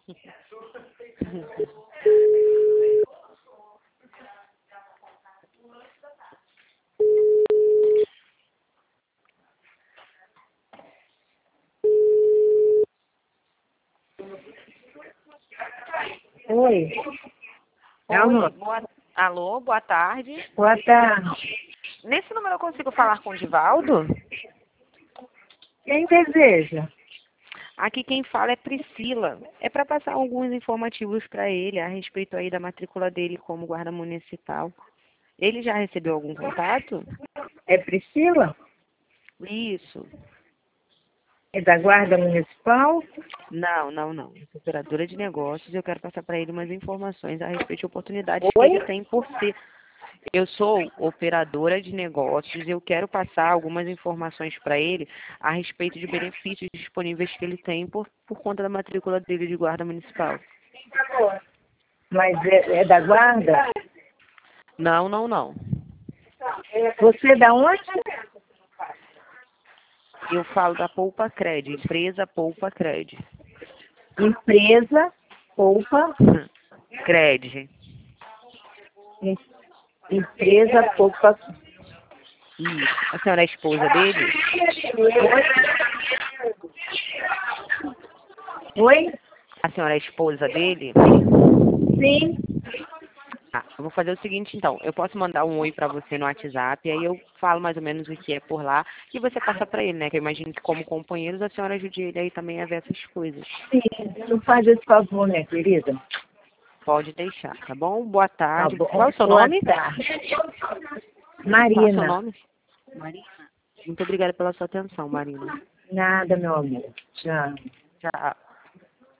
Oi. Alô? Alô, boa tarde. Boa tarde. Nesse número eu consigo falar com o Divaldo? Quem deseja? Aqui quem fala é Priscila. É para passar alguns informativos para ele a respeito aí da matrícula dele como guarda municipal. Ele já recebeu algum contato? É Priscila? Isso. É da Guarda Municipal? Não. Eu sou operadora de negócios e eu quero passar para ele umas informações a respeito de oportunidades que Oi? ele tem por ser. Eu sou operadora de negócios e eu quero passar algumas informações para ele a respeito de benefícios disponíveis que ele tem por conta da matrícula dele de guarda municipal. Mas é da Guarda? Não. Você é da onde? Eu falo da Poupa Cred, empresa Poupa Cred. Empresa Poupa. Cred. Empresa Poupa. Isso. A senhora é a esposa dele? Oi? A senhora é a esposa dele? Sim. Eu vou fazer o seguinte, então. Eu posso mandar um oi pra você no WhatsApp, aí eu falo mais ou menos o que é por lá, e você passa pra ele, né? Que eu imagino que como companheiros a senhora ajude ele aí também a ver essas coisas. Sim. Não faz esse favor, né, querida? Pode deixar, tá bom? Boa Tá tarde. bom. Qual é o seu Boa nome? tarde. Qual é o seu Marina. nome? Marina. Muito obrigada pela sua atenção, Marina. Nada, meu amor. Tchau. Tchau.